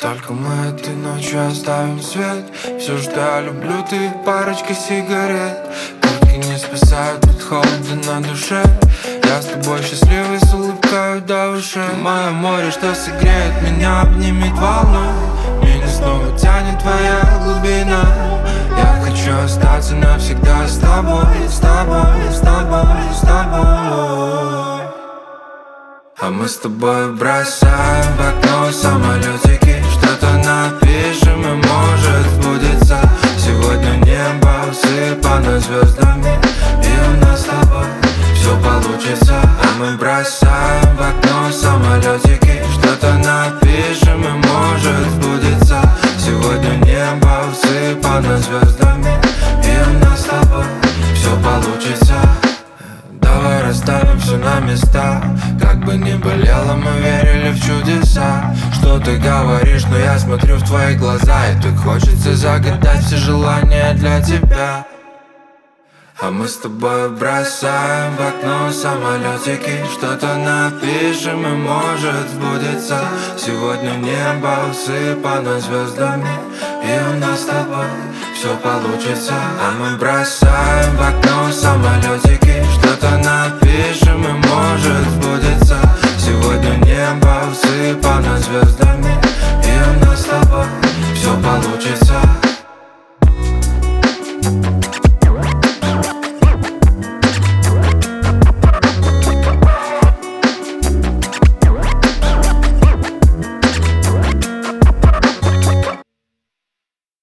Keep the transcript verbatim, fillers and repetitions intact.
Только мы этой ночью оставим свет. Все, что я люблю, ты парочка сигарет. Куртки не спасают от холода на душе. Я с тобой счастливый, с улыбкой до ушей. Мое море, что согреет меня, обнимет волной. Меня снова тянет твоя глубина. Я хочу остаться навсегда с тобой, с тобой, с тобой, с тобой. А мы с тобой бросаем в окно самолетики. Что-то напишем и может сбудется. Сегодня небо усыпано звездами, и у нас с тобой все получится. А мы бросаем в окно самолетики. Что-то напишем и может сбудется. Сегодня небо усыпано звездами, и у нас с тобой все получится. Давай расставим все на места. Как бы ни болело, мы верили в чудеса. Что ты говоришь, но я смотрю в твои глаза, и так хочется загадать все желания для тебя. А мы с тобой бросаем в окно самолетики. Что-то напишем и может сбудется. Сегодня небо усыпано звездами, и у нас с тобой все получится. А мы бросаем в окно самолетики. Что-то напишем и может сбудется. Сегодня небо усыпано звездами, и у нас с тобой все получится.